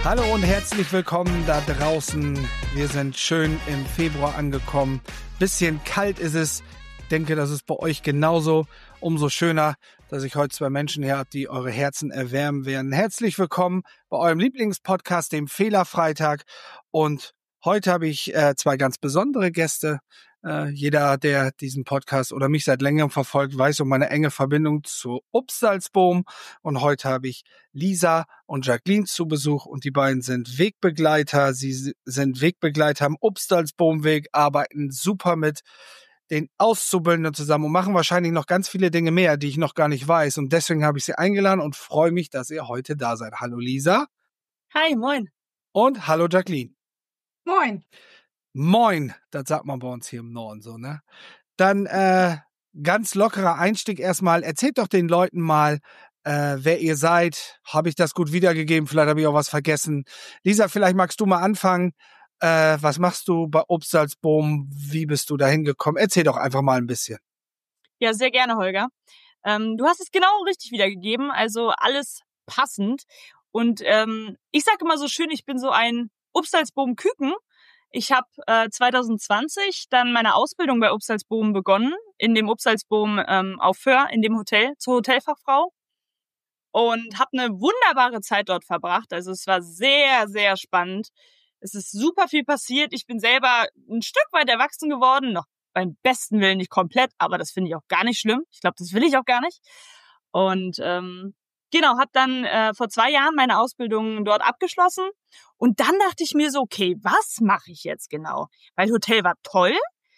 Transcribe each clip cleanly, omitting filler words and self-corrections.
Hallo und herzlich willkommen da draußen. Wir sind schön im Februar angekommen. Bisschen kalt ist es. Ich denke, das ist bei euch genauso. Umso schöner, dass ich heute zwei Menschen hier habe, die eure Herzen erwärmen werden. Herzlich willkommen bei eurem Lieblingspodcast, dem Fehlerfreitag. Und heute habe ich zwei ganz besondere Gäste. Jeder, der diesen Podcast oder mich seit längerem verfolgt, weiß um meine enge Verbindung zu Upsalzboom. Und heute habe ich Lisa und Jacqueline zu Besuch und die beiden sind Wegbegleiter. Sie sind Wegbegleiter am Upsalzboom-Weg, arbeiten super mit den Auszubildenden zusammen und machen wahrscheinlich noch ganz viele Dinge mehr, die ich noch gar nicht weiß. Und deswegen habe ich sie eingeladen und freue mich, dass ihr heute da seid. Hallo Lisa. Hi, moin. Und hallo Jacqueline. Moin. Moin, das sagt man bei uns hier im Norden so, ne? Dann ganz lockerer Einstieg erstmal. Erzählt doch den Leuten mal, wer ihr seid. Habe ich das gut wiedergegeben? Vielleicht habe ich auch was vergessen. Lisa, vielleicht magst du mal anfangen. Was machst du bei Upsalzboom? Wie bist du da hingekommen? Erzähl doch einfach mal ein bisschen. Ja, sehr gerne, Holger. Du hast es genau richtig wiedergegeben, also alles passend. Und ich sage immer so schön, ich bin so ein Upsalzboom-Küken. Ich habe 2020 dann meine Ausbildung bei Upsalzboom begonnen, in dem Upsalzboom auf Föhr, in dem Hotel, zur Hotelfachfrau. Und habe eine wunderbare Zeit dort verbracht. Also es war sehr, sehr spannend. Es ist super viel passiert. Ich bin selber ein Stück weit erwachsen geworden, noch beim besten Willen nicht komplett, aber das finde ich auch gar nicht schlimm. Ich glaube, das will ich auch gar nicht. Und genau, habe dann vor 2 Jahren meine Ausbildung dort abgeschlossen. Und dann dachte ich mir so, okay, was mache ich jetzt genau? Weil Hotel war toll,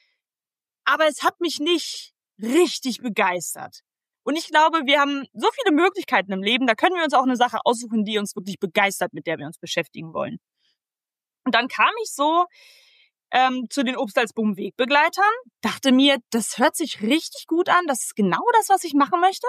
aber es hat mich nicht richtig begeistert. Und ich glaube, wir haben so viele Möglichkeiten im Leben, da können wir uns auch eine Sache aussuchen, die uns wirklich begeistert, mit der wir uns beschäftigen wollen. Und dann kam ich so zu den Upsalzboom-Wegbegleitern, dachte mir, das hört sich richtig gut an, das ist genau das, was ich machen möchte.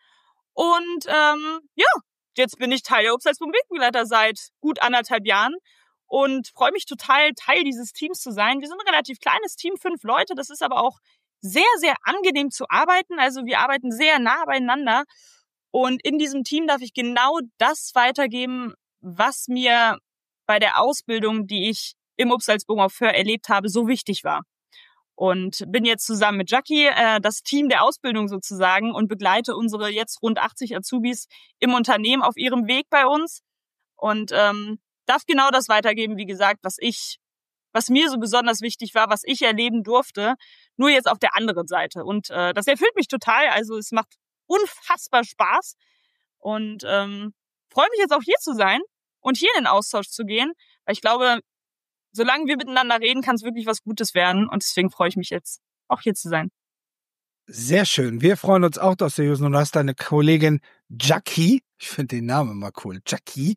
Und ja, jetzt bin ich Teil der Upsalzboom-Wegbegleiter seit gut 1,5 Jahren und freue mich total, Teil dieses Teams zu sein. Wir sind ein relativ kleines Team, 5 Leute, das ist aber auch sehr, sehr angenehm zu arbeiten. Also wir arbeiten sehr nah beieinander und in diesem Team darf ich genau das weitergeben, was mir bei der Ausbildung, die ich im Upsalzboom auf Föhr erlebt habe, so wichtig war. Und bin jetzt zusammen mit Jackie das Team der Ausbildung sozusagen und begleite unsere jetzt rund 80 Azubis im Unternehmen auf ihrem Weg bei uns und darf genau das weitergeben, wie gesagt, was mir so besonders wichtig war, was ich erleben durfte, nur jetzt auf der anderen Seite. Und das erfüllt mich total, also es macht unfassbar Spaß und freue mich jetzt auch hier zu sein und hier in den Austausch zu gehen, weil ich glaube, solange wir miteinander reden, kann es wirklich was Gutes werden. Und deswegen freue ich mich jetzt, auch hier zu sein. Sehr schön. Wir freuen uns auch, dass du hier bist. Und du hast deine Kollegin Jackie. Ich finde den Namen immer cool. Jackie.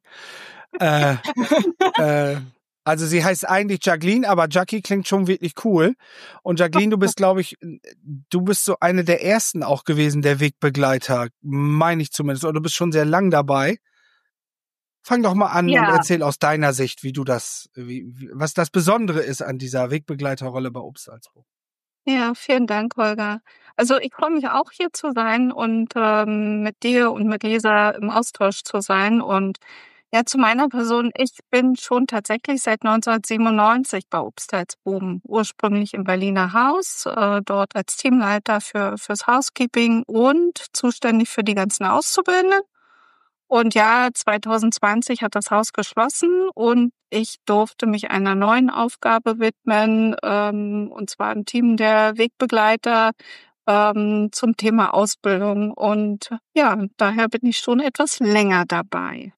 Also sie heißt eigentlich Jacqueline, aber Jackie klingt schon wirklich cool. Und Jacqueline, du bist, glaube ich, du bist so eine der ersten auch gewesen, der Wegbegleiter. Meine ich zumindest. Oder du bist schon sehr lang dabei. Fang doch mal an und erzähl aus deiner Sicht, wie du das, was das Besondere ist an dieser Wegbegleiterrolle bei Upsalzboom. Ja, vielen Dank, Holger. Also ich freue mich auch hier zu sein und mit dir und mit Lisa im Austausch zu sein. Und ja, zu meiner Person, ich bin schon tatsächlich seit 1997 bei Upsalzboom, ursprünglich im Berliner Haus, dort als Teamleiter fürs Housekeeping und zuständig für die ganzen Auszubildenden. Und ja, 2020 hat das Haus geschlossen und ich durfte mich einer neuen Aufgabe widmen, und zwar im Team der Wegbegleiter zum Thema Ausbildung. Und ja, daher bin ich schon etwas länger dabei.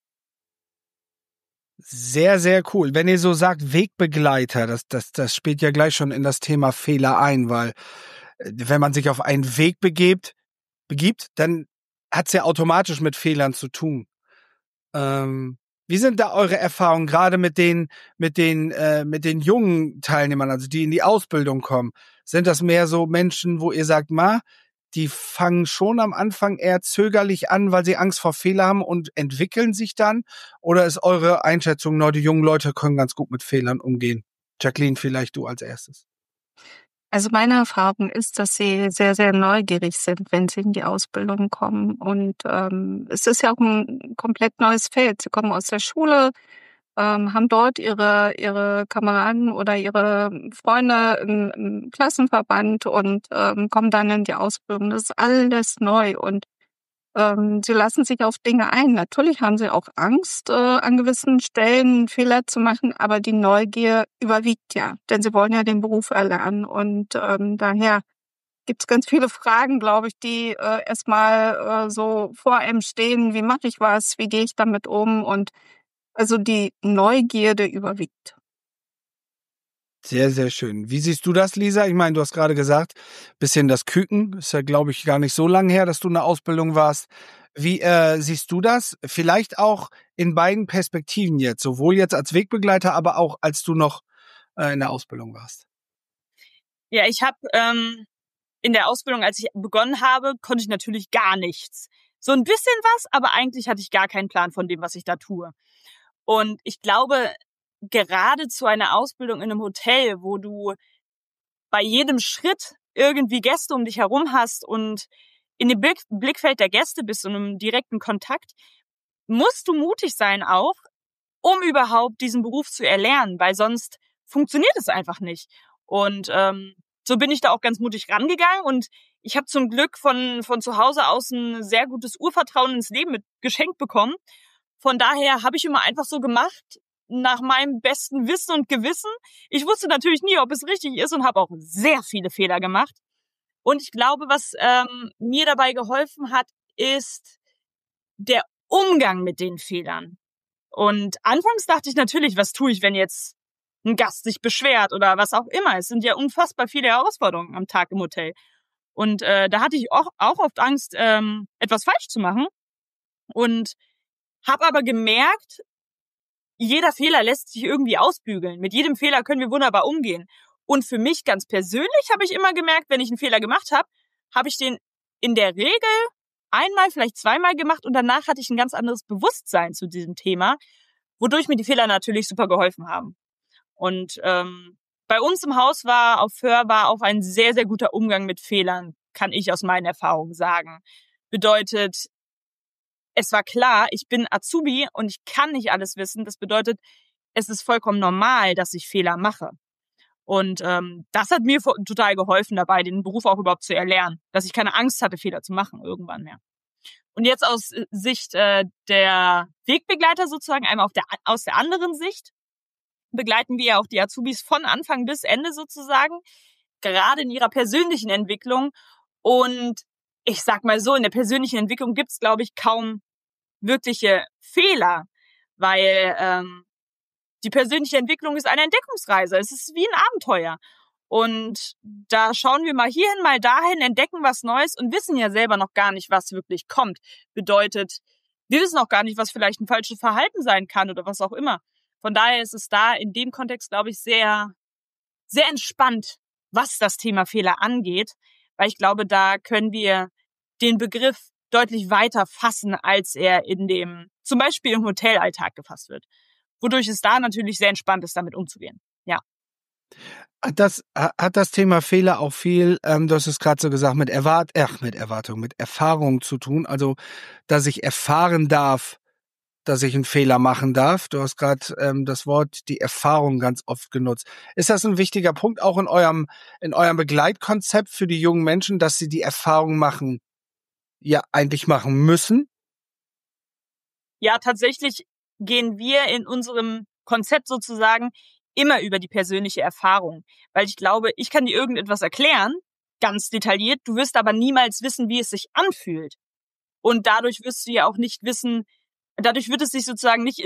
Sehr, sehr cool. Wenn ihr so sagt Wegbegleiter, das spielt ja gleich schon in das Thema Fehler ein, weil wenn man sich auf einen Weg begibt, dann hat's ja automatisch mit Fehlern zu tun. Wie sind da eure Erfahrungen gerade mit den jungen Teilnehmern, also die in die Ausbildung kommen? Sind das mehr so Menschen, wo ihr sagt, die fangen schon am Anfang eher zögerlich an, weil sie Angst vor Fehlern haben und entwickeln sich dann? Oder ist eure Einschätzung, die jungen Leute können ganz gut mit Fehlern umgehen? Jacqueline, vielleicht du als erstes. Also meine Erfahrung ist, dass sie sehr, sehr neugierig sind, wenn sie in die Ausbildung kommen. Und es ist ja auch ein komplett neues Feld. Sie kommen aus der Schule, haben dort ihre Kameraden oder ihre Freunde im Klassenverband und kommen dann in die Ausbildung. Das ist alles neu und sie lassen sich auf Dinge ein. Natürlich haben sie auch Angst, an gewissen Stellen Fehler zu machen, aber die Neugier überwiegt ja, denn sie wollen ja den Beruf erlernen. Und daher gibt's ganz viele Fragen, glaube ich, die erstmal so vor einem stehen. Wie mache ich was? Wie gehe ich damit um? Und also die Neugierde überwiegt. Sehr, sehr schön. Wie siehst du das, Lisa? Ich meine, du hast gerade gesagt, bisschen das Küken. Ist ja, glaube ich, gar nicht so lange her, dass du in der Ausbildung warst. Wie siehst du das? Vielleicht auch in beiden Perspektiven jetzt, sowohl jetzt als Wegbegleiter, aber auch als du noch in der Ausbildung warst. Ja, ich habe in der Ausbildung, als ich begonnen habe, konnte ich natürlich gar nichts. So ein bisschen was, aber eigentlich hatte ich gar keinen Plan von dem, was ich da tue. Und ich glaube, gerade zu einer Ausbildung in einem Hotel, wo du bei jedem Schritt irgendwie Gäste um dich herum hast und in dem Blickfeld der Gäste bist und im direkten Kontakt, musst du mutig sein auch, um überhaupt diesen Beruf zu erlernen, weil sonst funktioniert es einfach nicht. Und so bin ich da auch ganz mutig rangegangen und ich habe zum Glück von zu Hause aus ein sehr gutes Urvertrauen ins Leben geschenkt bekommen. Von daher habe ich immer einfach so gemacht, nach meinem besten Wissen und Gewissen. Ich wusste natürlich nie, ob es richtig ist und habe auch sehr viele Fehler gemacht. Und ich glaube, was mir dabei geholfen hat, ist der Umgang mit den Fehlern. Und anfangs dachte ich natürlich, was tue ich, wenn jetzt ein Gast sich beschwert oder was auch immer. Es sind ja unfassbar viele Herausforderungen am Tag im Hotel. Und da hatte ich auch oft Angst, etwas falsch zu machen. Und habe aber gemerkt, jeder Fehler lässt sich irgendwie ausbügeln. Mit jedem Fehler können wir wunderbar umgehen. Und für mich ganz persönlich habe ich immer gemerkt, wenn ich einen Fehler gemacht habe, habe ich den in der Regel einmal, vielleicht zweimal gemacht und danach hatte ich ein ganz anderes Bewusstsein zu diesem Thema, wodurch mir die Fehler natürlich super geholfen haben. Und bei uns im Haus auf Föhr war auch ein sehr, sehr guter Umgang mit Fehlern, kann ich aus meinen Erfahrungen sagen. Bedeutet, es war klar, ich bin Azubi und ich kann nicht alles wissen. Das bedeutet, es ist vollkommen normal, dass ich Fehler mache. Und das hat mir total geholfen dabei, den Beruf auch überhaupt zu erlernen, dass ich keine Angst hatte, Fehler zu machen irgendwann mehr. Und jetzt aus Sicht der Wegbegleiter sozusagen, einmal aus der anderen Sicht, begleiten wir auch die Azubis von Anfang bis Ende sozusagen, gerade in ihrer persönlichen Entwicklung. Und ich sag mal so, in der persönlichen Entwicklung gibt's, glaube ich, kaum wirkliche Fehler, weil die persönliche Entwicklung ist eine Entdeckungsreise. Es ist wie ein Abenteuer. Und da schauen wir mal hierhin, mal dahin, entdecken was Neues und wissen ja selber noch gar nicht, was wirklich kommt. Bedeutet, wir wissen auch gar nicht, was vielleicht ein falsches Verhalten sein kann oder was auch immer. Von daher ist es da in dem Kontext, glaube ich, sehr, sehr entspannt, was das Thema Fehler angeht, weil ich glaube, da können wir den Begriff deutlich weiter fassen, als er zum Beispiel im Hotelalltag gefasst wird. Wodurch es da natürlich sehr entspannt ist, damit umzugehen. Ja. Hat das Thema Fehler auch viel, du hast es gerade so gesagt, mit Erfahrung zu tun? Also, dass ich erfahren darf, dass ich einen Fehler machen darf. Du hast gerade das Wort die Erfahrung ganz oft genutzt. Ist das ein wichtiger Punkt auch in eurem Begleitkonzept für die jungen Menschen, dass sie die Erfahrung machen, ja eigentlich machen müssen? Ja, tatsächlich gehen wir in unserem Konzept sozusagen immer über die persönliche Erfahrung. Weil ich glaube, ich kann dir irgendetwas erklären, ganz detailliert, du wirst aber niemals wissen, wie es sich anfühlt. Und dadurch wirst du ja auch nicht wissen, dadurch wird es sich sozusagen nicht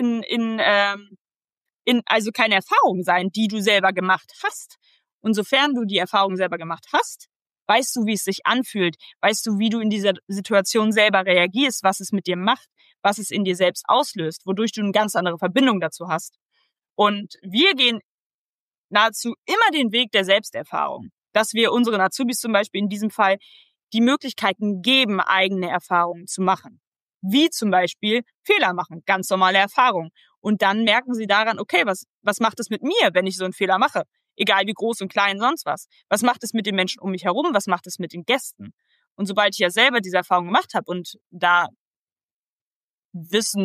also keine Erfahrung sein, die du selber gemacht hast. Und sofern du die Erfahrung selber gemacht hast, weißt du, wie es sich anfühlt, weißt du, wie du in dieser Situation selber reagierst, was es mit dir macht, was es in dir selbst auslöst, wodurch du eine ganz andere Verbindung dazu hast. Und wir gehen nahezu immer den Weg der Selbsterfahrung, dass wir unseren Azubis zum Beispiel in diesem Fall die Möglichkeiten geben, eigene Erfahrungen zu machen. Wie zum Beispiel Fehler machen, ganz normale Erfahrung. Und dann merken sie daran, okay, was macht es mit mir, wenn ich so einen Fehler mache? Egal wie groß und klein, sonst was. Was macht es mit den Menschen um mich herum? Was macht es mit den Gästen? Und sobald ich ja selber diese Erfahrung gemacht habe und da Wissen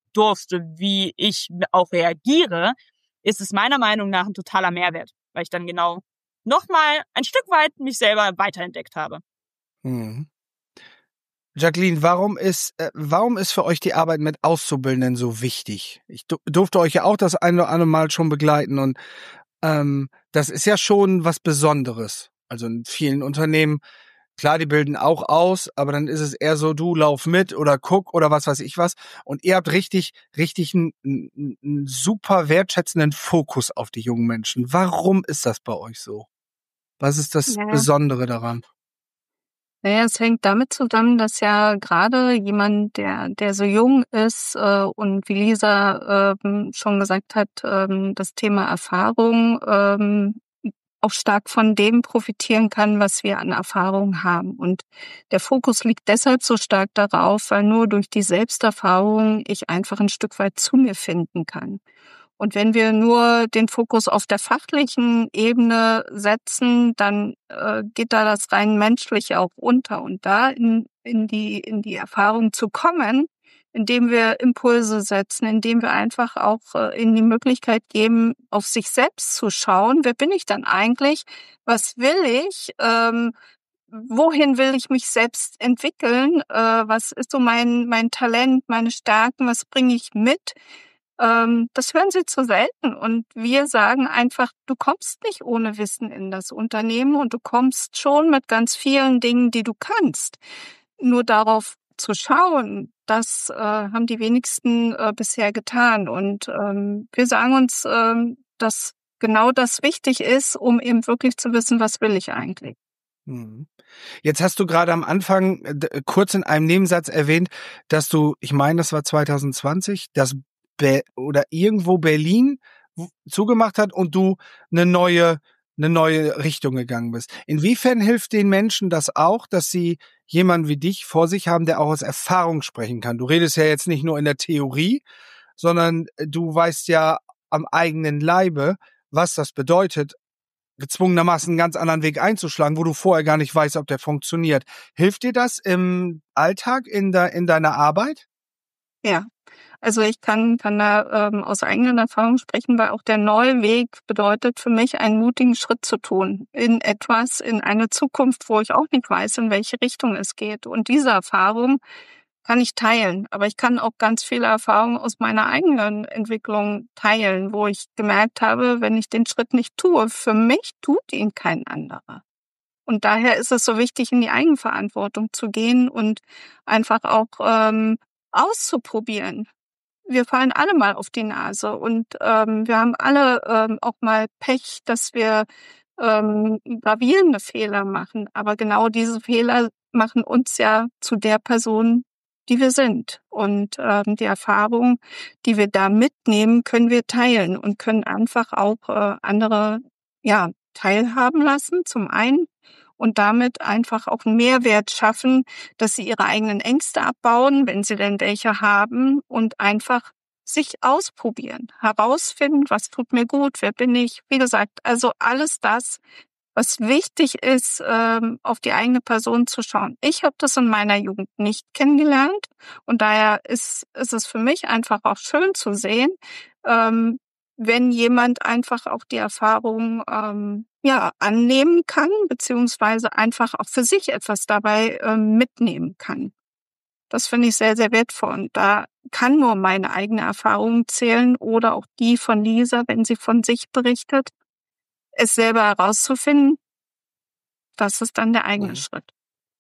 durfte, wie ich auch reagiere, ist es meiner Meinung nach ein totaler Mehrwert, weil ich dann genau nochmal ein Stück weit mich selber weiterentdeckt habe. Mhm. Jacqueline, warum ist für euch die Arbeit mit Auszubildenden so wichtig? Ich durfte euch ja auch das eine oder andere Mal schon begleiten und das ist ja schon was Besonderes. Also in vielen Unternehmen, klar, die bilden auch aus, aber dann ist es eher so, du lauf mit oder guck oder was weiß ich was. Und ihr habt richtig einen super wertschätzenden Fokus auf die jungen Menschen. Warum ist das bei euch so? Was ist das Ja. Besondere daran? Naja, es hängt damit zusammen, dass ja gerade jemand, der so jung ist und wie Lisa schon gesagt hat, das Thema Erfahrung auch stark von dem profitieren kann, was wir an Erfahrung haben. Und der Fokus liegt deshalb so stark darauf, weil nur durch die Selbsterfahrung ich einfach ein Stück weit zu mir finden kann. Und wenn wir nur den Fokus auf der fachlichen Ebene setzen, dann geht da das rein Menschliche auch unter. Und da in die Erfahrung zu kommen, indem wir Impulse setzen, indem wir einfach auch in die Möglichkeit geben, auf sich selbst zu schauen, wer bin ich dann eigentlich, was will ich, wohin will ich mich selbst entwickeln, was ist so mein Talent, meine Stärken, was bringe ich mit. Das hören sie zu selten und wir sagen einfach, du kommst nicht ohne Wissen in das Unternehmen und du kommst schon mit ganz vielen Dingen, die du kannst. Nur darauf zu schauen, das haben die wenigsten bisher getan und wir sagen uns, dass genau das wichtig ist, um eben wirklich zu wissen, was will ich eigentlich. Mhm. Jetzt hast du gerade am Anfang kurz in einem Nebensatz erwähnt, dass du, ich meine, das war 2020, dass oder irgendwo Berlin zugemacht hat und du eine neue Richtung gegangen bist. Inwiefern hilft den Menschen das auch, dass sie jemanden wie dich vor sich haben, der auch aus Erfahrung sprechen kann? Du redest ja jetzt nicht nur in der Theorie, sondern du weißt ja am eigenen Leibe, was das bedeutet, gezwungenermaßen einen ganz anderen Weg einzuschlagen, wo du vorher gar nicht weißt, ob der funktioniert. Hilft dir das im Alltag, in deiner Arbeit? Ja, also ich kann da aus eigenen Erfahrungen sprechen, weil auch der neue Weg bedeutet für mich, einen mutigen Schritt zu tun in etwas, in eine Zukunft, wo ich auch nicht weiß, in welche Richtung es geht. Und diese Erfahrung kann ich teilen, aber ich kann auch ganz viele Erfahrungen aus meiner eigenen Entwicklung teilen, wo ich gemerkt habe, wenn ich den Schritt nicht tue, für mich tut ihn kein anderer. Und daher ist es so wichtig, in die Eigenverantwortung zu gehen und einfach auch auszuprobieren. Wir fallen alle mal auf die Nase und wir haben alle auch mal Pech, dass wir gravierende Fehler machen. Aber genau diese Fehler machen uns ja zu der Person, die wir sind. Und die Erfahrung, die wir da mitnehmen, können wir teilen und können einfach auch andere ja teilhaben lassen, zum einen. Und damit einfach auch einen Mehrwert schaffen, dass sie ihre eigenen Ängste abbauen, wenn sie denn welche haben, und einfach sich ausprobieren, herausfinden, was tut mir gut, wer bin ich. Wie gesagt, also alles das, was wichtig ist, auf die eigene Person zu schauen. Ich habe das in meiner Jugend nicht kennengelernt und daher ist es für mich einfach auch schön zu sehen, ähm, wenn jemand einfach auch die Erfahrung ja annehmen kann, beziehungsweise einfach auch für sich etwas dabei mitnehmen kann. Das finde ich sehr, sehr wertvoll. Und da kann nur meine eigene Erfahrung zählen oder auch die von Lisa, wenn sie von sich berichtet. Es selber herauszufinden, das ist dann der eigene Mhm. Schritt.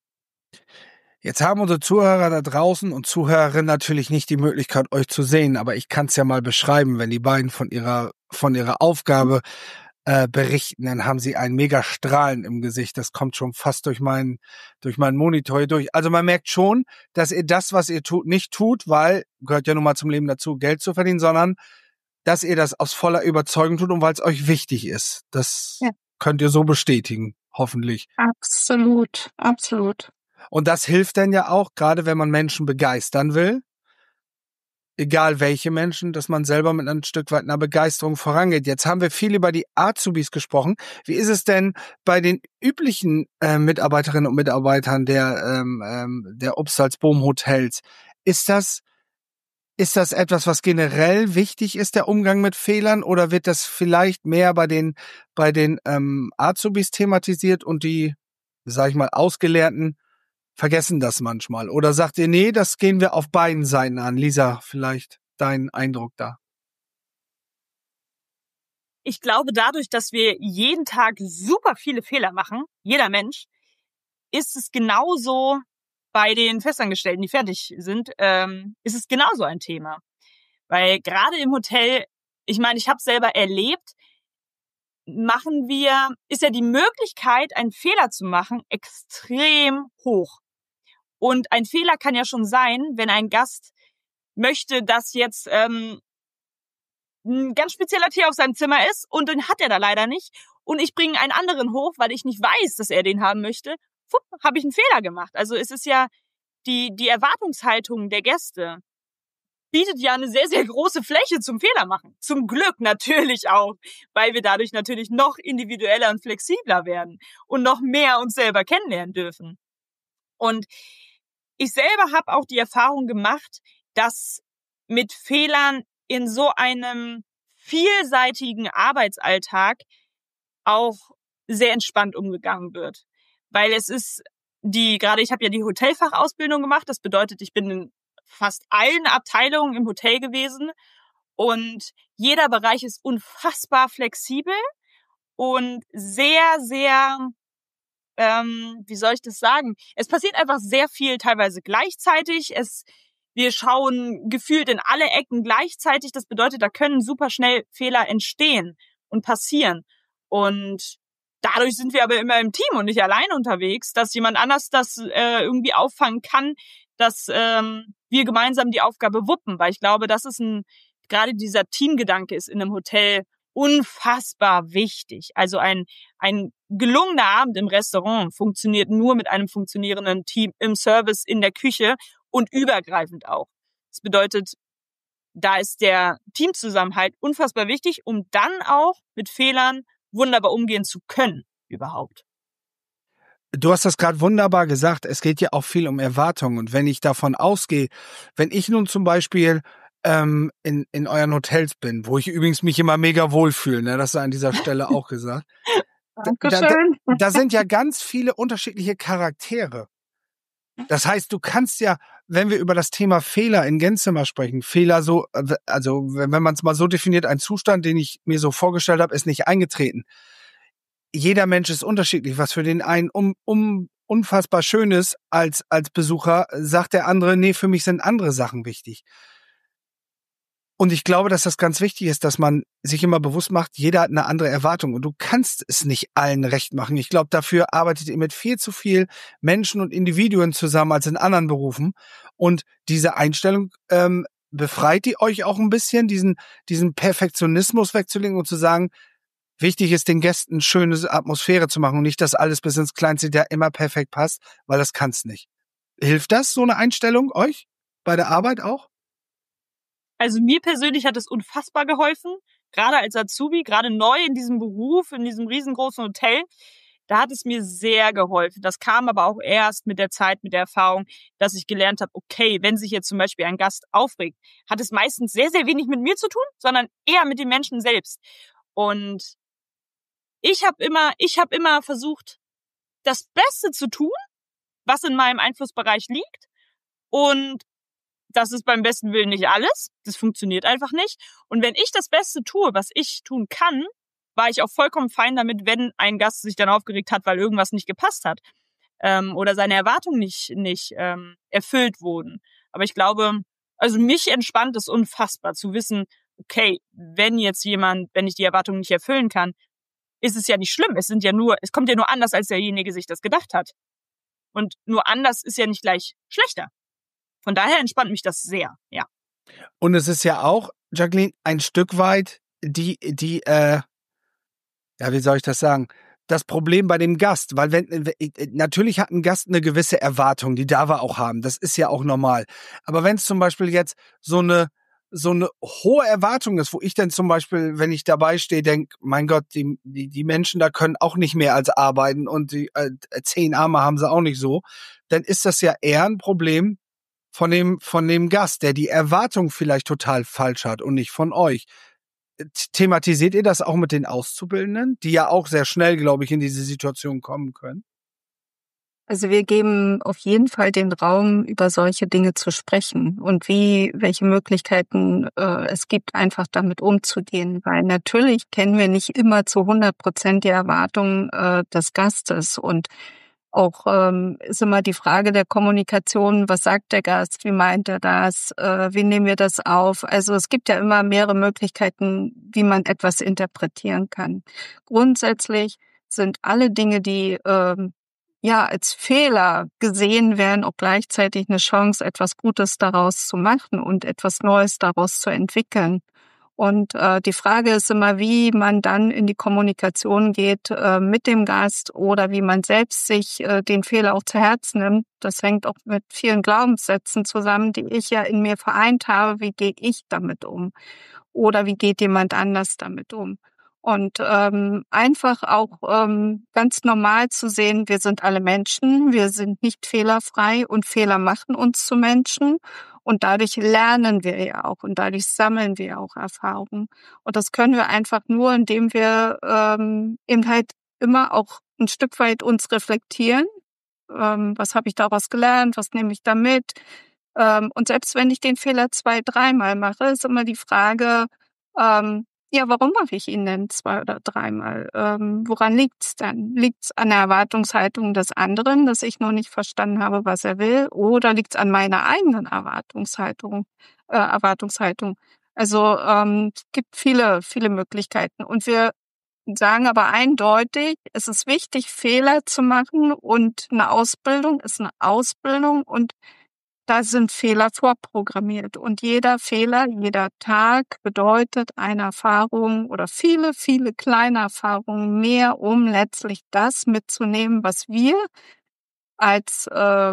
Jetzt haben unsere Zuhörer da draußen und Zuhörerinnen natürlich nicht die Möglichkeit, euch zu sehen, aber ich kann es ja mal beschreiben, wenn die beiden von ihrer Aufgabe berichten, dann haben sie ein mega Strahlen im Gesicht. Das kommt schon fast durch meinen Monitor hier durch. Also man merkt schon, dass ihr das, was ihr tut, nicht tut, weil, gehört ja nun mal zum Leben dazu, Geld zu verdienen, sondern dass ihr das aus voller Überzeugung tut und weil es euch wichtig ist. Das Ja, könnt ihr so bestätigen, hoffentlich. absolut, absolut. Und das hilft dann ja auch, gerade wenn man Menschen begeistern will, egal welche Menschen, dass man selber mit ein Stück weit einer Begeisterung vorangeht. Jetzt haben wir viel über die Azubis gesprochen. Wie ist es denn bei den üblichen Mitarbeiterinnen und Mitarbeitern der Obstalsboom Hotels? Ist das Ist das etwas, was generell wichtig ist, der Umgang mit Fehlern, oder wird das vielleicht mehr bei den Azubis thematisiert und die, sag ich mal, Ausgelernten vergessen das manchmal? Oder sagt ihr, nee, das gehen wir auf beiden Seiten an? Lisa, vielleicht dein Eindruck da? Ich glaube, dadurch, dass wir jeden Tag super viele Fehler machen, jeder Mensch, ist es genauso bei den Festangestellten, die fertig sind, ist es genauso ein Thema. Weil gerade im Hotel, ich meine, ich habe es selber erlebt, ist ja die Möglichkeit, einen Fehler zu machen, extrem hoch. Und ein Fehler kann ja schon sein, wenn ein Gast möchte, dass jetzt ein ganz spezieller Tee auf seinem Zimmer ist und den hat er da leider nicht. Und ich bringe einen anderen hoch, weil ich nicht weiß, dass er den haben möchte. Fupp, habe ich einen Fehler gemacht. Also es ist ja die Erwartungshaltung der Gäste bietet ja eine sehr, sehr große Fläche zum Fehler machen. Zum Glück natürlich auch, weil wir dadurch natürlich noch individueller und flexibler werden und noch mehr uns selber kennenlernen dürfen. Und ich selber habe auch die Erfahrung gemacht, dass mit Fehlern in so einem vielseitigen Arbeitsalltag auch sehr entspannt umgegangen wird. Weil es ist ich habe ja die Hotelfachausbildung gemacht, das bedeutet, ich bin in fast allen Abteilungen im Hotel gewesen und jeder Bereich ist unfassbar flexibel und sehr, sehr, wie soll ich das sagen? Es passiert einfach sehr viel teilweise gleichzeitig. Wir schauen gefühlt in alle Ecken gleichzeitig. Das bedeutet, da können super schnell Fehler entstehen und passieren. Und dadurch sind wir aber immer im Team und nicht allein unterwegs, dass jemand anders das irgendwie auffangen kann, dass wir gemeinsam die Aufgabe wuppen. Weil ich glaube, gerade dieser Teamgedanke ist in einem Hotel unfassbar wichtig. Also ein gelungener Abend im Restaurant funktioniert nur mit einem funktionierenden Team im Service, in der Küche und übergreifend auch. Das bedeutet, da ist der Teamzusammenhalt unfassbar wichtig, um dann auch mit Fehlern wunderbar umgehen zu können überhaupt. Du hast das gerade wunderbar gesagt, es geht ja auch viel um Erwartungen. Und wenn ich davon ausgehe, wenn ich nun zum Beispiel in euren Hotels bin, wo ich übrigens mich immer mega wohlfühle, ne, das sei an dieser Stelle auch gesagt. Dankeschön. Da sind ja ganz viele unterschiedliche Charaktere. Das heißt, du kannst ja, wenn wir über das Thema Fehler in Gänze mal sprechen, Fehler so, also wenn man es mal so definiert, ein Zustand, den ich mir so vorgestellt habe, ist nicht eingetreten. Jeder Mensch ist unterschiedlich. Was für den einen unfassbar schön ist als Besucher, sagt der andere, nee, für mich sind andere Sachen wichtig. Und ich glaube, dass das ganz wichtig ist, dass man sich immer bewusst macht, jeder hat eine andere Erwartung und du kannst es nicht allen recht machen. Ich glaube, dafür arbeitet ihr mit viel zu viel Menschen und Individuen zusammen als in anderen Berufen. Und diese Einstellung befreit die euch auch ein bisschen, diesen Perfektionismus wegzulegen und zu sagen, wichtig ist, den Gästen eine schöne Atmosphäre zu machen und nicht, dass alles bis ins Kleinste da immer perfekt passt, weil das kann's nicht. Hilft das, so eine Einstellung, euch bei der Arbeit auch? Also mir persönlich hat es unfassbar geholfen, gerade als Azubi, gerade neu in diesem Beruf, in diesem riesengroßen Hotel. Da hat es mir sehr geholfen. Das kam aber auch erst mit der Zeit, mit der Erfahrung, dass ich gelernt habe, okay, wenn sich jetzt zum Beispiel ein Gast aufregt, hat es meistens sehr, sehr wenig mit mir zu tun, sondern eher mit den Menschen selbst. Und ich habe immer versucht, das Beste zu tun, was in meinem Einflussbereich liegt. Und das ist beim besten Willen nicht alles. Das funktioniert einfach nicht. Und wenn ich das Beste tue, was ich tun kann, war ich auch vollkommen fein damit, wenn ein Gast sich dann aufgeregt hat, weil irgendwas nicht gepasst hat oder seine Erwartungen nicht erfüllt wurden. Aber ich glaube, also mich entspannt es unfassbar zu wissen, okay, wenn ich die Erwartungen nicht erfüllen kann, ist es ja nicht schlimm. Es kommt ja nur anders, als derjenige sich das gedacht hat. Und nur anders ist ja nicht gleich schlechter. Von daher entspannt mich das sehr, ja. Und es ist ja auch, Jacqueline, ein Stück weit wie soll ich das sagen? Das Problem bei dem Gast, weil natürlich hat ein Gast eine gewisse Erwartung, die darf er auch haben. Das ist ja auch normal. Aber wenn es zum Beispiel jetzt so eine hohe Erwartung ist, wo ich dann zum Beispiel, wenn ich dabei stehe, denke, mein Gott, die Menschen da können auch nicht mehr als arbeiten und die 10 Arme haben sie auch nicht so, dann ist das ja eher ein Problem von dem Gast, der die Erwartung vielleicht total falsch hat und nicht von euch. Thematisiert ihr das auch mit den Auszubildenden, die ja auch sehr schnell, glaube ich, in diese Situation kommen können? Also wir geben auf jeden Fall den Raum, über solche Dinge zu sprechen und welche Möglichkeiten es gibt, einfach damit umzugehen. Weil natürlich kennen wir nicht immer zu 100% die Erwartungen des Gastes. Und auch ist immer die Frage der Kommunikation, was sagt der Gast, wie meint er das, wie nehmen wir das auf? Also es gibt ja immer mehrere Möglichkeiten, wie man etwas interpretieren kann. Grundsätzlich sind alle Dinge, die als Fehler gesehen werden, auch gleichzeitig eine Chance, etwas Gutes daraus zu machen und etwas Neues daraus zu entwickeln. Und die Frage ist immer, wie man dann in die Kommunikation geht mit dem Gast oder wie man selbst sich den Fehler auch zu Herzen nimmt. Das hängt auch mit vielen Glaubenssätzen zusammen, die ich ja in mir vereint habe. Wie gehe ich damit um? Oder wie geht jemand anders damit um? Und einfach auch ganz normal zu sehen, wir sind alle Menschen, wir sind nicht fehlerfrei und Fehler machen uns zu Menschen. Und dadurch lernen wir ja auch und dadurch sammeln wir auch Erfahrungen. Und das können wir einfach nur, indem wir eben halt immer auch ein Stück weit uns reflektieren. Was habe ich daraus gelernt? Was nehme ich da mit? Und selbst wenn ich den Fehler 2-, 3-mal mache, ist immer die Frage, warum mache ich ihn denn 2- oder 3-mal? Woran liegt's denn? Liegt's an der Erwartungshaltung des anderen, dass ich noch nicht verstanden habe, was er will? Oder liegt's an meiner eigenen Erwartungshaltung? Also es gibt viele, viele Möglichkeiten. Und wir sagen aber eindeutig, es ist wichtig, Fehler zu machen und eine Ausbildung ist eine Ausbildung und da sind Fehler vorprogrammiert und jeder Fehler, jeder Tag bedeutet eine Erfahrung oder viele, viele kleine Erfahrungen mehr, um letztlich das mitzunehmen, was wir als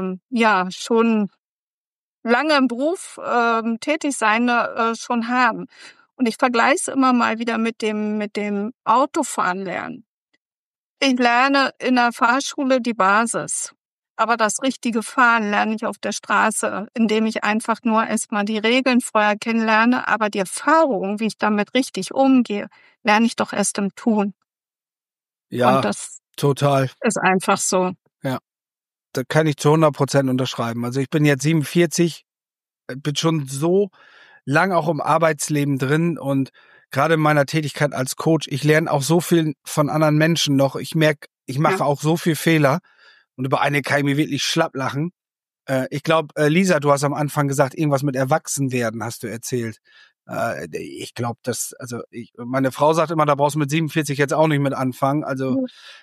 schon lange im Beruf tätig sein schon haben. Und ich vergleiche es immer mal wieder mit dem Autofahren lernen. Ich lerne in der Fahrschule die Basis. Aber das richtige Fahren lerne ich auf der Straße, indem ich einfach nur erstmal die Regeln vorher kennenlerne. Aber die Erfahrung, wie ich damit richtig umgehe, lerne ich doch erst im Tun. Ja, und das total. ist einfach so. Ja, da kann ich zu 100% unterschreiben. Also ich bin jetzt 47, bin schon so lang auch im Arbeitsleben drin und gerade in meiner Tätigkeit als Coach, ich lerne auch so viel von anderen Menschen noch. Ich merke, ich mache auch so viel Fehler und über eine kann ich mir wirklich schlapp lachen. Ich glaube, Lisa, du hast am Anfang gesagt, irgendwas mit Erwachsenwerden hast du erzählt. Ich glaube, meine Frau sagt immer, da brauchst du mit 47 jetzt auch nicht mit anfangen. Also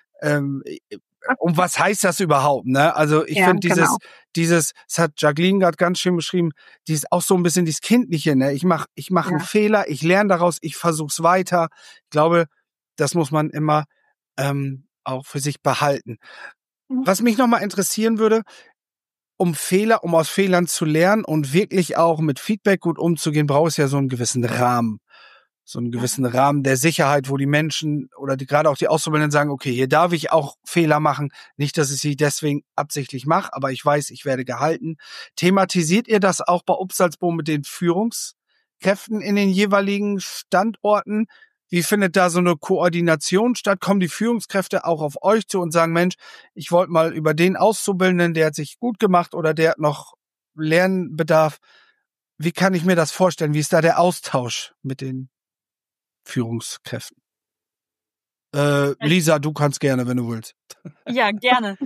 und was heißt das überhaupt, ne? Also ich finde das hat Jacqueline gerade ganz schön beschrieben, auch so ein bisschen dieses Kindliche, ne? Ich mach einen Fehler, ich lerne daraus, ich versuch's weiter. Ich glaube, das muss man immer auch für sich behalten. Was mich nochmal interessieren würde, um aus Fehlern zu lernen und wirklich auch mit Feedback gut umzugehen, braucht es ja so einen gewissen Rahmen. So einen gewissen Rahmen der Sicherheit, wo die Menschen oder gerade auch die Auszubildenden sagen, okay, hier darf ich auch Fehler machen. Nicht, dass ich sie deswegen absichtlich mache, aber ich weiß, ich werde gehalten. Thematisiert ihr das auch bei Upsalzboom mit den Führungskräften in den jeweiligen Standorten? Wie findet da so eine Koordination statt? Kommen die Führungskräfte auch auf euch zu und sagen, Mensch, ich wollte mal über den Auszubildenden, der hat sich gut gemacht oder der hat noch Lernbedarf. Wie kann ich mir das vorstellen? Wie ist da der Austausch mit den Führungskräften? Lisa, du kannst gerne, wenn du willst. Ja, gerne.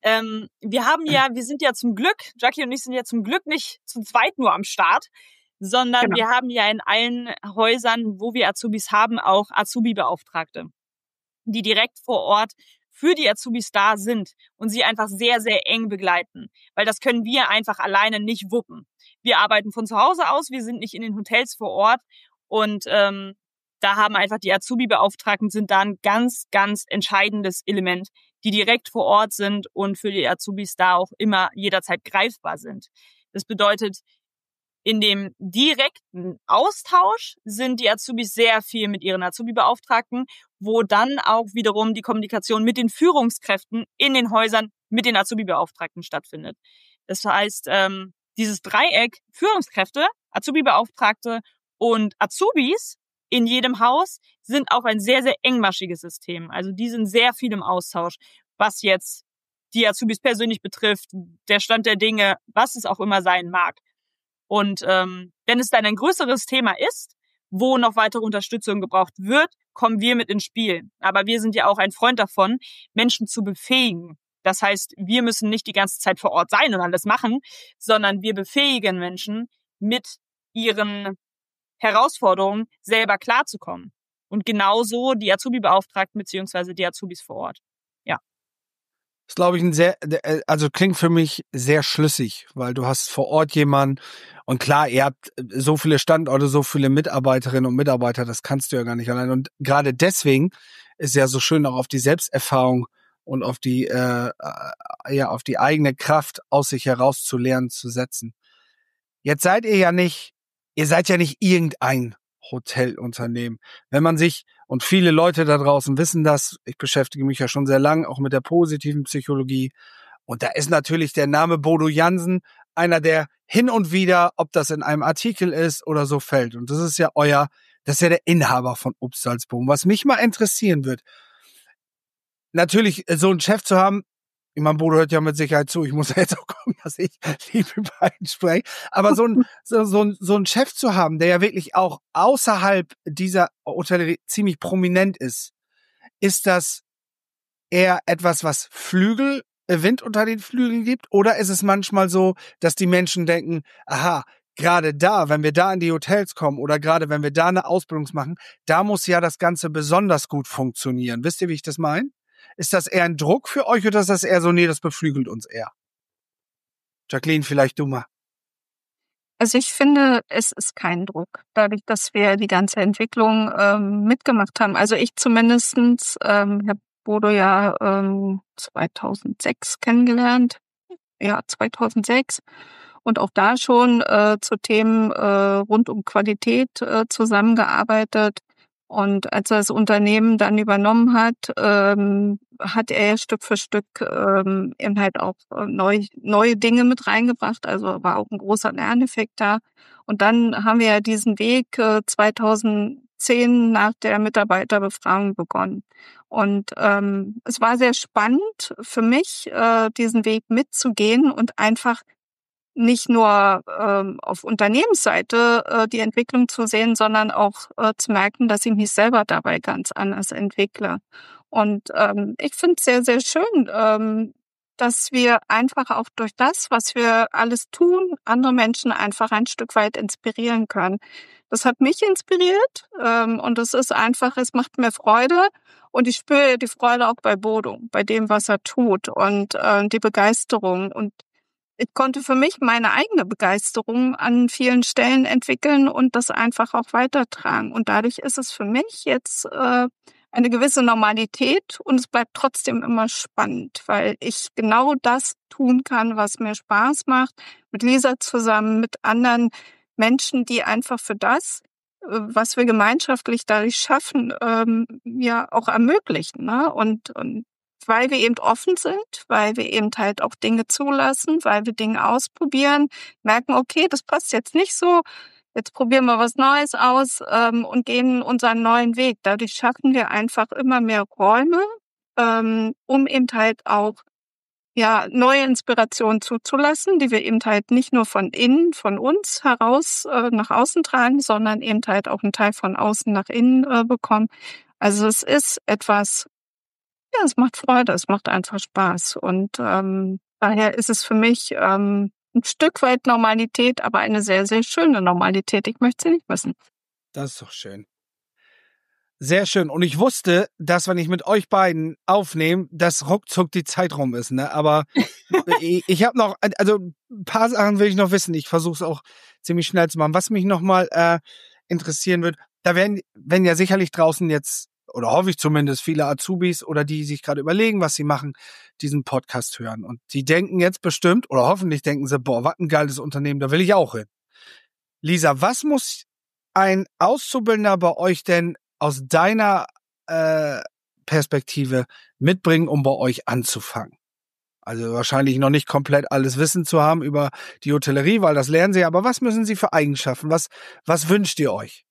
Wir sind ja zum Glück, Jackie und ich sind ja zum Glück nicht zum zweit nur am Start, sondern wir haben ja in allen Häusern, wo wir Azubis haben, auch Azubi-Beauftragte, die direkt vor Ort für die Azubis da sind und sie einfach sehr, sehr eng begleiten. Weil das können wir einfach alleine nicht wuppen. Wir arbeiten von zu Hause aus, wir sind nicht in den Hotels vor Ort und da haben einfach die Azubi-Beauftragten sind da ein ganz, ganz entscheidendes Element, die direkt vor Ort sind und für die Azubis da auch immer jederzeit greifbar sind. Das bedeutet, in dem direkten Austausch sind die Azubis sehr viel mit ihren Azubi-Beauftragten, wo dann auch wiederum die Kommunikation mit den Führungskräften in den Häusern mit den Azubi-Beauftragten stattfindet. Das heißt, dieses Dreieck Führungskräfte, Azubi-Beauftragte und Azubis in jedem Haus sind auch ein sehr, sehr engmaschiges System. Also die sind sehr viel im Austausch, was jetzt die Azubis persönlich betrifft, der Stand der Dinge, was es auch immer sein mag. Und wenn es dann ein größeres Thema ist, wo noch weitere Unterstützung gebraucht wird, kommen wir mit ins Spiel. Aber wir sind ja auch ein Freund davon, Menschen zu befähigen. Das heißt, wir müssen nicht die ganze Zeit vor Ort sein und alles machen, sondern wir befähigen Menschen, mit ihren Herausforderungen selber klarzukommen. Und genauso die Azubi-Beauftragten beziehungsweise die Azubis vor Ort. Ja. Das ist, glaube ich, also klingt für mich sehr schlüssig, weil du hast vor Ort jemanden und klar, ihr habt so viele Standorte, so viele Mitarbeiterinnen und Mitarbeiter, das kannst du ja gar nicht allein. Und gerade deswegen ist ja so schön auch auf die Selbsterfahrung und auf die auf die eigene Kraft aus sich heraus zu lernen, zu setzen. Jetzt seid ihr seid ja nicht irgendein Hotelunternehmen. Wenn man sich, und viele Leute da draußen wissen das, ich beschäftige mich ja schon sehr lang auch mit der positiven Psychologie, und da ist natürlich der Name Bodo Jansen einer, der hin und wieder, ob das in einem Artikel ist oder so, fällt. Und das ist ja der Inhaber von Upsalzboom. Was mich mal interessieren wird, natürlich so einen Chef zu haben, ich meine, Bodo hört ja mit Sicherheit zu, ich muss ja jetzt auch gucken, dass ich lieb über ihn spreche, aber so einen Chef zu haben, der ja wirklich auch außerhalb dieser Hotellerie ziemlich prominent ist das eher etwas, was Wind unter den Flügeln gibt, oder ist es manchmal so, dass die Menschen denken, aha, gerade da, wenn wir da in die Hotels kommen oder gerade wenn wir da eine Ausbildung machen, da muss ja das Ganze besonders gut funktionieren. Wisst ihr, wie ich das meine? Ist das eher ein Druck für euch oder ist das eher so, nee, das beflügelt uns eher? Jacqueline, vielleicht du mal. Also ich finde, es ist kein Druck, dadurch, dass wir die ganze Entwicklung mitgemacht haben. Also ich zumindestens habe Bodo ja 2006 kennengelernt. Ja, 2006. Und auch da schon zu Themen rund um Qualität zusammengearbeitet. Und als er das Unternehmen dann übernommen hat, hat er Stück für Stück eben halt auch neue Dinge mit reingebracht. Also war auch ein großer Lerneffekt da. Und dann haben wir ja diesen Weg 2010 nach der Mitarbeiterbefragung begonnen. Und es war sehr spannend für mich, diesen Weg mitzugehen und einfach nicht nur auf Unternehmensseite die Entwicklung zu sehen, sondern auch zu merken, dass ich mich selber dabei ganz anders entwickle. Und ich finde es sehr, sehr schön, dass wir einfach auch durch das, was wir alles tun, andere Menschen einfach ein Stück weit inspirieren können. Das hat mich inspiriert und es macht mir Freude. Und ich spüre die Freude auch bei Bodo, bei dem, was er tut und die Begeisterung. Und ich konnte für mich meine eigene Begeisterung an vielen Stellen entwickeln und das einfach auch weitertragen. Und dadurch ist es für mich jetzt eine gewisse Normalität und es bleibt trotzdem immer spannend, weil ich genau das tun kann, was mir Spaß macht, mit Lisa zusammen, mit anderen Menschen, die einfach für das, was wir gemeinschaftlich dadurch schaffen, ja auch ermöglichen. Ne? Und weil wir eben offen sind, weil wir eben halt auch Dinge zulassen, weil wir Dinge ausprobieren, merken, okay, das passt jetzt nicht so, jetzt probieren wir was Neues aus und gehen unseren neuen Weg. Dadurch schaffen wir einfach immer mehr Räume, um eben halt auch neue Inspirationen zuzulassen, die wir eben halt nicht nur von innen, von uns heraus nach außen tragen, sondern eben halt auch einen Teil von außen nach innen bekommen. Also es ist etwas, es macht Freude, es macht einfach Spaß. Und daher ist es für mich ein Stück weit Normalität, aber eine sehr, sehr schöne Normalität. Ich möchte sie nicht missen. Das ist doch schön. Sehr schön. Und ich wusste, dass, wenn ich mit euch beiden aufnehme, dass ruckzuck die Zeit rum ist. Ne? Aber ich habe noch, also ein paar Sachen will ich noch wissen. Ich versuche es auch ziemlich schnell zu machen. Was mich nochmal interessieren wird, da werden ja sicherlich draußen jetzt, oder hoffe ich zumindest, viele Azubis oder die sich gerade überlegen, was sie machen, diesen Podcast hören. Und die denken jetzt bestimmt, oder hoffentlich denken sie, boah, was ein geiles Unternehmen, da will ich auch hin. Lisa, was muss ein Auszubildender bei euch denn aus deiner Perspektive mitbringen, um bei euch anzufangen? Also wahrscheinlich noch nicht komplett alles Wissen zu haben über die Hotellerie, weil das lernen Sie. Aber was müssen Sie für Eigenschaften? Was wünscht ihr euch?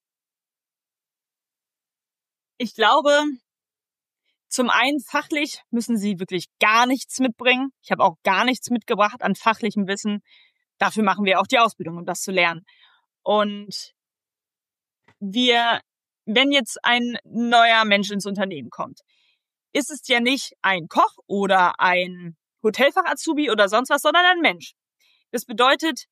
Ich glaube, zum einen fachlich müssen Sie wirklich gar nichts mitbringen. Ich habe auch gar nichts mitgebracht an fachlichem Wissen. Dafür machen wir auch die Ausbildung, um das zu lernen. Und wenn jetzt ein neuer Mensch ins Unternehmen kommt, ist es ja nicht ein Koch oder ein Hotelfach-Azubi oder sonst was, sondern ein Mensch. Das bedeutet,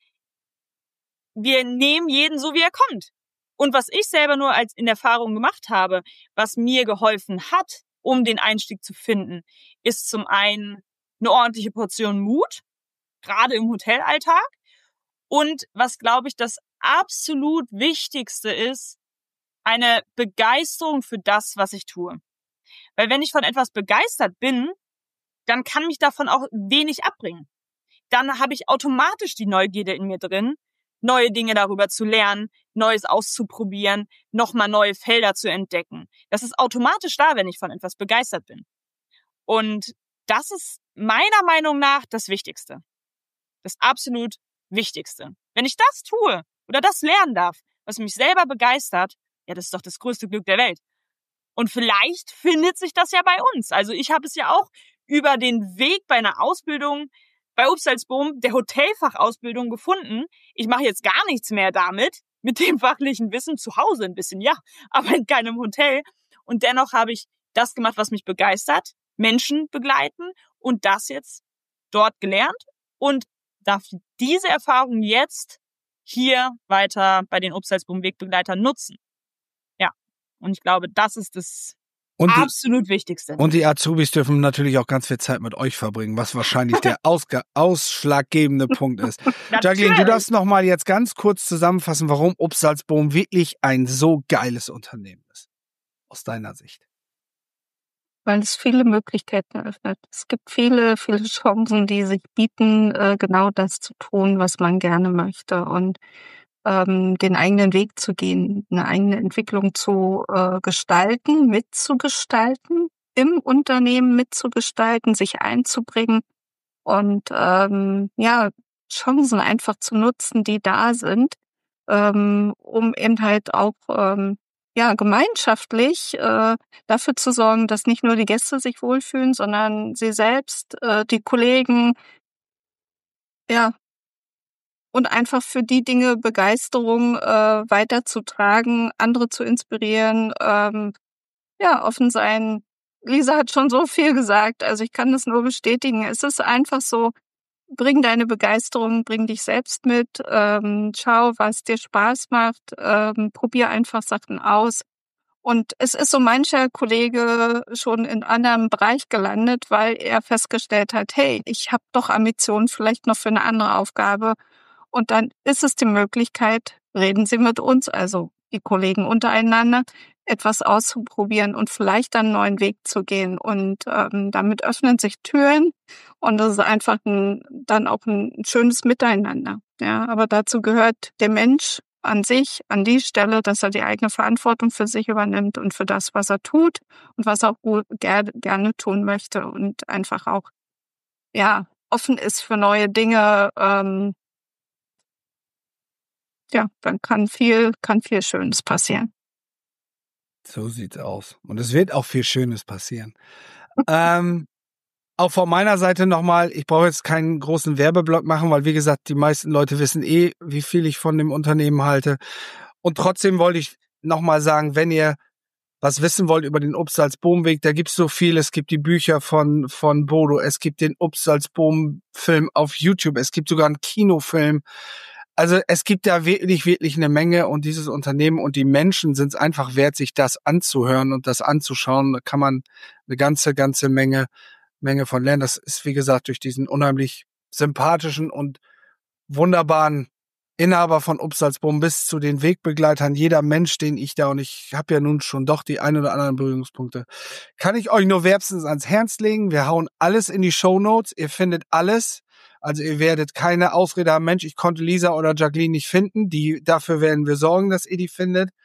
wir nehmen jeden so, wie er kommt. Und was ich selber nur als in Erfahrung gemacht habe, was mir geholfen hat, um den Einstieg zu finden, ist zum einen eine ordentliche Portion Mut, gerade im Hotelalltag. Und was, glaube ich, das absolut Wichtigste ist, eine Begeisterung für das, was ich tue. Weil wenn ich von etwas begeistert bin, dann kann mich davon auch wenig abbringen. Dann habe ich automatisch die Neugierde in mir drin, neue Dinge darüber zu lernen, Neues auszuprobieren, nochmal neue Felder zu entdecken. Das ist automatisch da, wenn ich von etwas begeistert bin. Und das ist meiner Meinung nach das Wichtigste. Das absolut Wichtigste. Wenn ich das tue oder das lernen darf, was mich selber begeistert, ja, das ist doch das größte Glück der Welt. Und vielleicht findet sich das ja bei uns. Also ich habe es ja auch über den Weg bei einer Ausbildung bei Upsalzboom, der Hotelfachausbildung, gefunden. Ich mache jetzt gar nichts mehr damit, mit dem fachlichen Wissen zu Hause ein bisschen, ja, aber in keinem Hotel. Und dennoch habe ich das gemacht, was mich begeistert, Menschen begleiten und das jetzt dort gelernt und darf diese Erfahrung jetzt hier weiter bei den Upsalzboom Wegbegleitern nutzen. Ja, und ich glaube, das ist das absolut Wichtigste. Und die Azubis dürfen natürlich auch ganz viel Zeit mit euch verbringen, was wahrscheinlich der ausschlaggebende Punkt ist. Jacqueline, du darfst noch mal jetzt ganz kurz zusammenfassen, warum Upsalzboom wirklich ein so geiles Unternehmen ist, aus deiner Sicht. Weil es viele Möglichkeiten öffnet. Es gibt viele, viele Chancen, die sich bieten, genau das zu tun, was man gerne möchte und den eigenen Weg zu gehen, eine eigene Entwicklung zu gestalten, mitzugestalten, im Unternehmen mitzugestalten, sich einzubringen und Chancen einfach zu nutzen, die da sind, um eben halt auch gemeinschaftlich dafür zu sorgen, dass nicht nur die Gäste sich wohlfühlen, sondern sie selbst, die Kollegen, ja, und einfach für die Dinge Begeisterung weiterzutragen, andere zu inspirieren, offen sein. Lisa hat schon so viel gesagt, also ich kann das nur bestätigen. Es ist einfach so, bring deine Begeisterung, bring dich selbst mit, schau, was dir Spaß macht, probier einfach Sachen aus. Und es ist so mancher Kollege schon in anderem Bereich gelandet, weil er festgestellt hat, hey, ich habe doch Ambitionen vielleicht noch für eine andere Aufgabe. Und dann ist es die Möglichkeit, reden Sie mit uns, also die Kollegen untereinander, etwas auszuprobieren und vielleicht einen neuen Weg zu gehen. Und damit öffnen sich Türen und das ist einfach dann auch ein schönes Miteinander. Ja, aber dazu gehört der Mensch an sich, an die Stelle, dass er die eigene Verantwortung für sich übernimmt und für das, was er tut und was er auch gerne tun möchte und einfach auch offen ist für neue Dinge. Dann kann viel Schönes passieren. So sieht's aus. Und es wird auch viel Schönes passieren. Auch von meiner Seite nochmal, ich brauche jetzt keinen großen Werbeblock machen, weil wie gesagt, die meisten Leute wissen wie viel ich von dem Unternehmen halte. Und trotzdem wollte ich nochmal sagen, wenn ihr was wissen wollt über den Upsalzboom-Weg, da gibt's so viel. Es gibt die Bücher von Bodo, es gibt den Upsalzboom-Film auf YouTube, es gibt sogar einen Kinofilm. Also es gibt da wirklich, wirklich eine Menge und dieses Unternehmen und die Menschen sind es einfach wert, sich das anzuhören und das anzuschauen. Da kann man eine ganze Menge von lernen. Das ist, wie gesagt, durch diesen unheimlich sympathischen und wunderbaren Inhaber von Upsalzboom bis zu den Wegbegleitern, jeder Mensch, den ich da, und ich habe ja nun schon doch die ein oder anderen Berührungspunkte, kann ich euch nur wärmstens ans Herz legen. Wir hauen alles in die Shownotes. Ihr findet alles. Also ihr werdet keine Ausrede haben, Mensch, ich konnte Lisa oder Jacqueline nicht finden. Dafür werden wir sorgen, dass ihr die findet.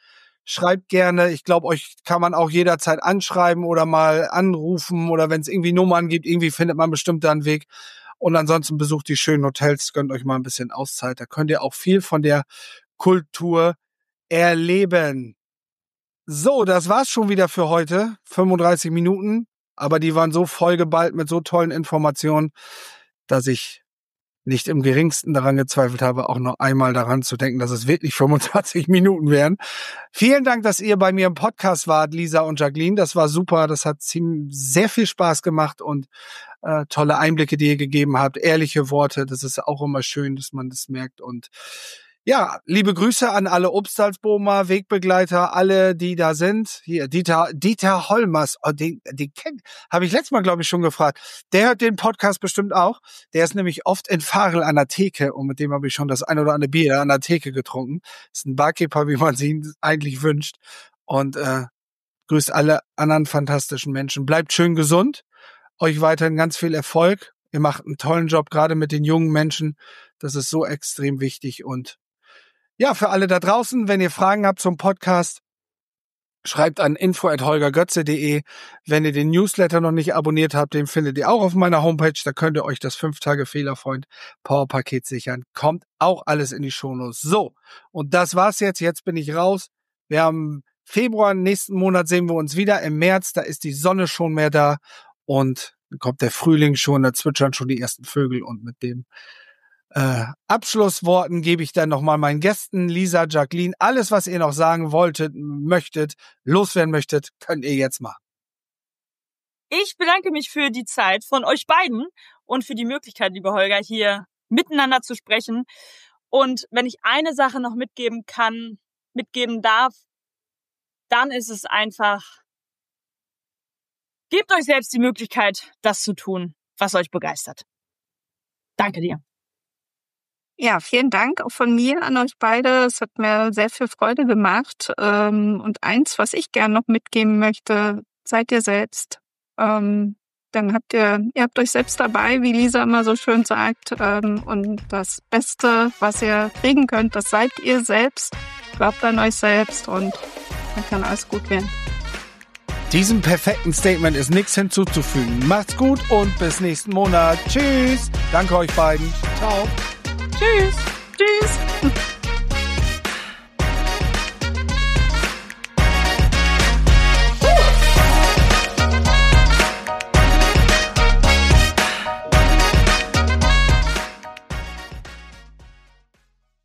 Schreibt gerne. Ich glaube, euch kann man auch jederzeit anschreiben oder mal anrufen oder wenn es irgendwie Nummern gibt, irgendwie findet man bestimmt da einen Weg. Und ansonsten besucht die schönen Hotels, gönnt euch mal ein bisschen Auszeit. Da könnt ihr auch viel von der Kultur erleben. So, das war's schon wieder für heute. 35 Minuten. Aber die waren so vollgeballt mit so tollen Informationen, dass ich nicht im geringsten daran gezweifelt habe, auch noch einmal daran zu denken, dass es wirklich 25 Minuten wären. Vielen Dank, dass ihr bei mir im Podcast wart, Lisa und Jacqueline. Das war super. Das hat sehr viel Spaß gemacht und tolle Einblicke, die ihr gegeben habt. Ehrliche Worte. Das ist auch immer schön, dass man das merkt. Und ja, liebe Grüße an alle Obstalsbomer, Wegbegleiter, alle, die da sind. Hier, Dieter Holmers, oh, den habe ich letztes Mal, glaube ich, schon gefragt. Der hört den Podcast bestimmt auch. Der ist nämlich oft in Farel an der Theke und mit dem habe ich schon das ein oder andere Bier an der Theke getrunken. Ist ein Barkeeper, wie man sie eigentlich wünscht. Und grüßt alle anderen fantastischen Menschen. Bleibt schön gesund. Euch weiterhin ganz viel Erfolg. Ihr macht einen tollen Job, gerade mit den jungen Menschen. Das ist so extrem wichtig. Und ja, für alle da draußen, wenn ihr Fragen habt zum Podcast, schreibt an info@holgergötze.de. Wenn ihr den Newsletter noch nicht abonniert habt, den findet ihr auch auf meiner Homepage. Da könnt ihr euch das 5-Tage-Fehlerfreund-Powerpaket sichern. Kommt auch alles in die Shownotes. So, und das war's jetzt. Jetzt bin ich raus. Wir haben Februar, nächsten Monat sehen wir uns wieder. Im März, da ist die Sonne schon mehr da. Und dann kommt der Frühling schon, da zwitschern schon die ersten Vögel. Und mit dem Abschlussworten gebe ich dann nochmal meinen Gästen, Lisa, Jacqueline, alles, was ihr noch sagen wolltet, möchtet, loswerden möchtet, könnt ihr jetzt machen. Ich bedanke mich für die Zeit von euch beiden und für die Möglichkeit, liebe Holger, hier miteinander zu sprechen. Und wenn ich eine Sache noch mitgeben darf, dann ist es einfach, gebt euch selbst die Möglichkeit, das zu tun, was euch begeistert. Danke dir. Ja, vielen Dank auch von mir an euch beide. Es hat mir sehr viel Freude gemacht. Und eins, was ich gerne noch mitgeben möchte, seid ihr selbst. Dann habt ihr habt euch selbst dabei, wie Lisa immer so schön sagt. Und das Beste, was ihr kriegen könnt, das seid ihr selbst. Glaubt an euch selbst und dann kann alles gut werden. Diesem perfekten Statement ist nichts hinzuzufügen. Macht's gut und bis nächsten Monat. Tschüss. Danke euch beiden. Ciao. Tschüss. Tschüss.